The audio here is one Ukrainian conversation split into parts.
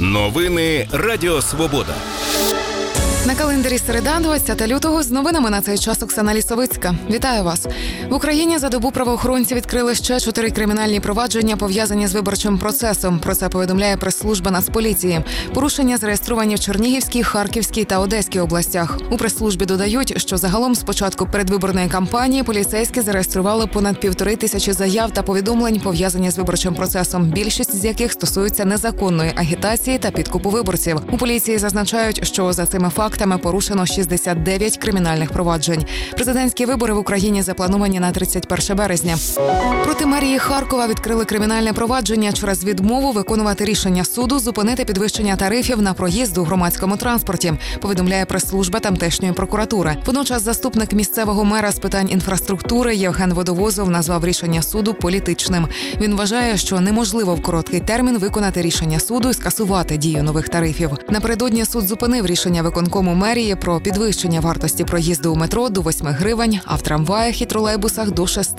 Новини Радіо Свобода. На календарі середа, 20 лютого, з новинами на цей час Оксана Лісовицька. Вітаю вас. В Україні за добу правоохоронці відкрили ще 4 кримінальні провадження, пов'язані з виборчим процесом. Про це повідомляє прес-служба Нацполіції. Порушення зареєстровані в Чернігівській, Харківській та Одеській областях. У прес-службі додають, що загалом з початку передвиборної кампанії поліцейські зареєстрували понад 1500 заяв та повідомлень, пов'язані з виборчим процесом, більшість з яких стосуються незаконної агітації та підкупу виборців. У поліції зазначають, що за цими фактами порушено 69 кримінальних проваджень. Президентські вибори в Україні заплановані на 31 березня. Проти мерії Харкова відкрили кримінальне провадження через відмову виконувати рішення суду зупинити підвищення тарифів на проїзд у громадському транспорті, повідомляє прес-служба тамтешньої прокуратури. Водночас заступник місцевого мера з питань інфраструктури Євген Водовозов назвав рішення суду політичним. Він вважає, що неможливо в короткий термін виконати рішення суду і скасувати дію нових тарифів. Напередодні суд зупинив рішення виконкому мерії про підвищення вартості проїзду у метро до 8 гривень, а в трамваях і тролейбусах до 6.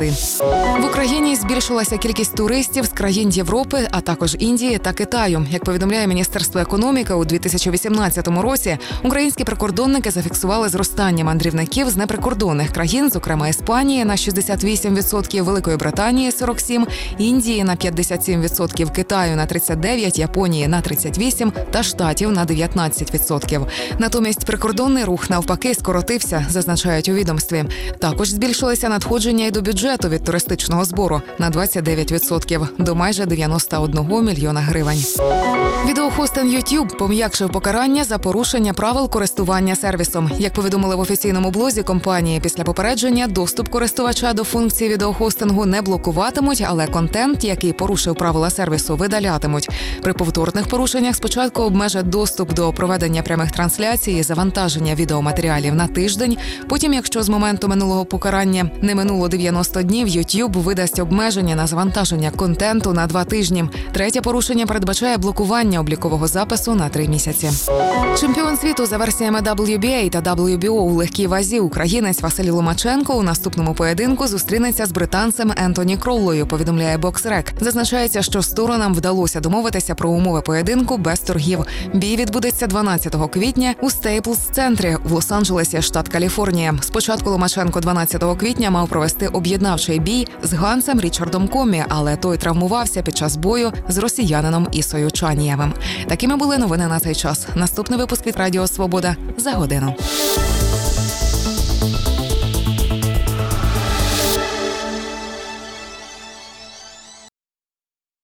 В Україні збільшилася кількість туристів з країн Європи, а також Індії та Китаю. Як повідомляє Міністерство економіки, у 2018 році українські прикордонники зафіксували зростання мандрівників з неприкордонних країн, зокрема Іспанії на 68%, Великої Британії – 47%, Індії на 57%, Китаю на 39%, Японії на 38% та Штатів на 19%. Натомість прикордонний рух навпаки скоротився, зазначають у відомстві. Також збільшилися надходження й до бюджету від туристичного збору на 29% до майже 91 мільйона гривень. Відеохостинг YouTube пом'якшив покарання за порушення правил користування сервісом. Як повідомили в офіційному блозі компанії, після попередження доступ користувача до функції відеохостингу не блокуватимуть, але контент, який порушив правила сервісу, видалятимуть. При повторних порушеннях спочатку обмежать доступ до проведення прямих трансляцій і завантаження відеоматеріалів на тиждень. Потім, якщо з моменту минулого покарання не минуло 90 днів, YouTube видасть обмеження на завантаження контенту на 2 тижні. Третє порушення передбачає блокування облікового запису на 3 місяці. Чемпіон світу за версіями WBA та WBO у легкій вазі українець Василь Ломаченко у наступному поєдинку зустрінеться з британцем Ентоні Кроулою, повідомляє BoxRec. Зазначається, що сторонам вдалося домовитися про умови поєдинку без торгів. Бій відбудеться 12 квітня у Стейплз-центрі в Лос-Анджелесі, штат Каліфорнія. Спочатку Ломаченко 12 квітня мав провести об'єднавчий бій з Гансом Річардом Коммі, але той травмувався під час бою з росіянином Ісою Чанієвим. Такими були новини на цей час. Наступний випуск від Радіо Свобода за годину.